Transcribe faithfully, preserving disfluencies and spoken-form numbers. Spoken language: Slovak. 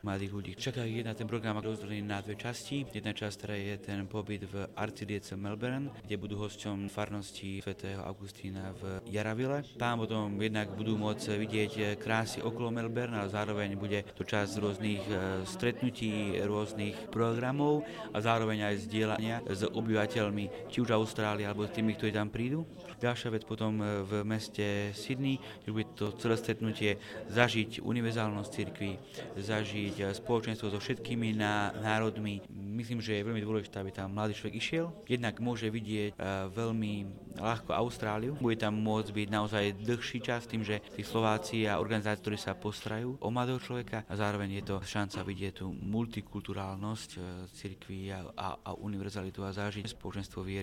mladých ľudí. Čaká ich jedna ten program rozdelený na dve časti. Jedna časť, ktorá je ten pobyt v arcidiece Melbourne, kde budú hosťom farnosti svätého Augustína v Yarraville. Tam potom jednak budú môcť vidieť krásy okolo Melbourne, ale zároveň bude to časť rôznych stretnutí, rôznych programov a zároveň aj zdieľania s obyvateľmi, či už Austrálie, alebo tými, ktorí tam prídu. Ďalšia vec potom v meste Sydney, že bude to celé stretnutie zažiť univerzálnosť cirkvi, zažiť spoločenstvo so všetkými národmi. Myslím, že je veľmi dôležité, aby tam mladý človek išiel. Jednak môže vidieť veľmi ľahko Austráliu. Bude tam môcť byť naozaj dlhší čas tým, že tí Slováci a organizátori sa postarajú o mladého človeka a zároveň je to šanca vidieť tú multikulturálnosť cirkvi a, a, a univerzalitu a zažiť spoločenstvo viery.